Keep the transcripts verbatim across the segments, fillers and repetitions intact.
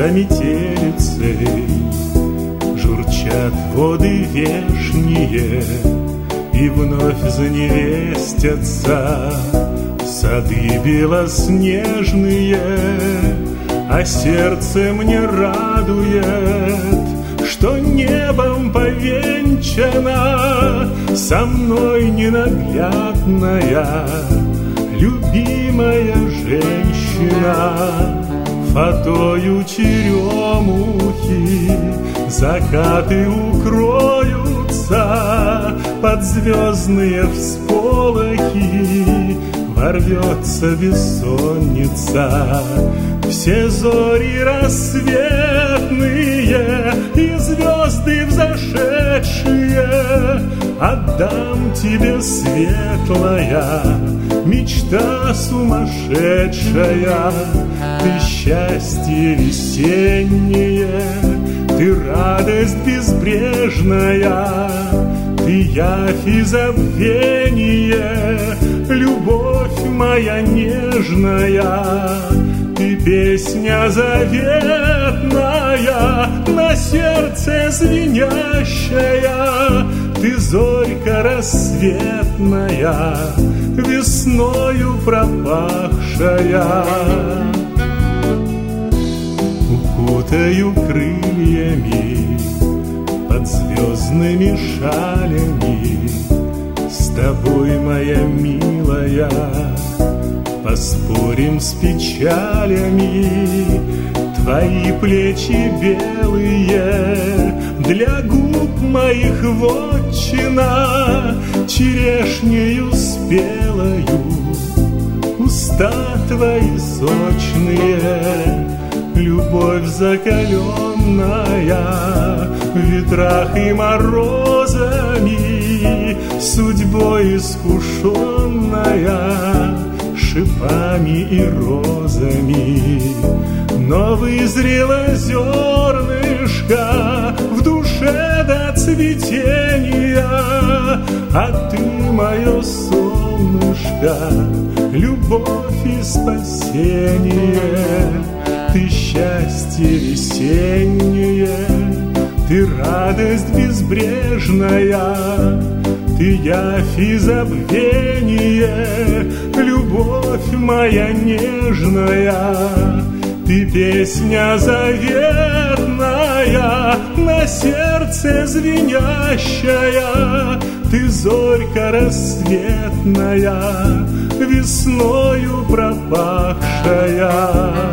за метелицей журчат воды вешние, и вновь заневестятся сады белоснежные, а сердце мне радует, что небом повенчана со мной ненаглядная любимая женщина. Фатою черемухи закаты укроются, под звездные всполохи ворвется бессонница. Все зори рассветные и звезды взошедшие отдам тебе, светлая мечта сумасшедшая. Ты счастье весеннее, ты радость безбрежная, ты явь и забвение, любовь моя нежная. Ты песня заветная, на сердце звенящая, ты зорька рассветная, весною пропахшая. Укутаю крыльями под звездными шалями, с тобой, моя милая, поспорим с печалями. Твои плечи белые для губ моих вотчина, черешнею спелою уста твои сочные. Любовь закаленная в ветрах и морозами, судьбой искушенная шипами и розами. Но вызрело зернышко в душе до цветения, а ты, мое солнышко, любовь и спасение. Ты счастье весеннее, ты радость безбрежная, ты явь и забвение, любовь моя нежная. Ты песня заветная, на сердце звенящая, ты зорька рассветная, весною пропахшая.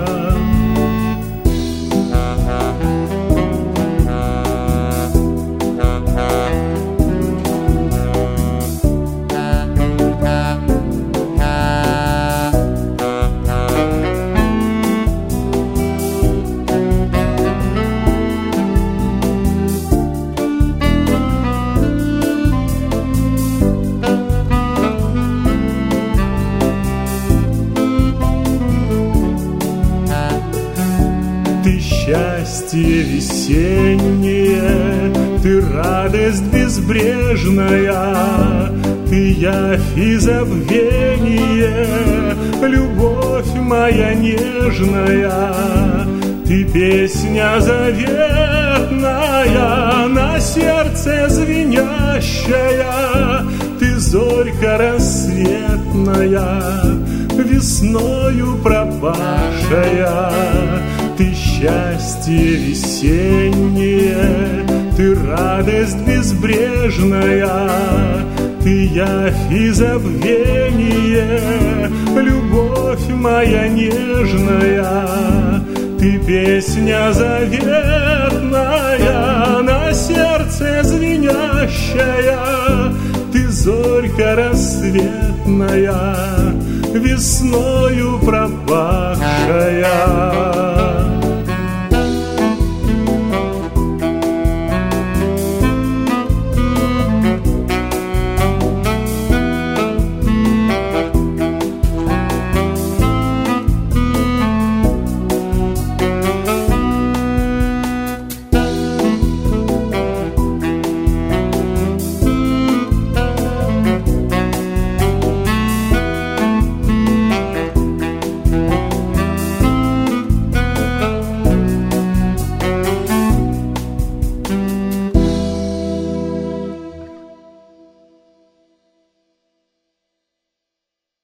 Ты счастье весеннее, ты радость безбрежная, ты явь и забвение, любовь моя нежная. Ты песня заветная, на сердце звенящая, ты зорька рассветная, весною пропахшая. Ты счастье весеннее, ты радость безбрежная, ты явь и забвение, любовь моя нежная. Ты песня заветная, на сердце звенящая, ты зорька рассветная, весною пропахшая.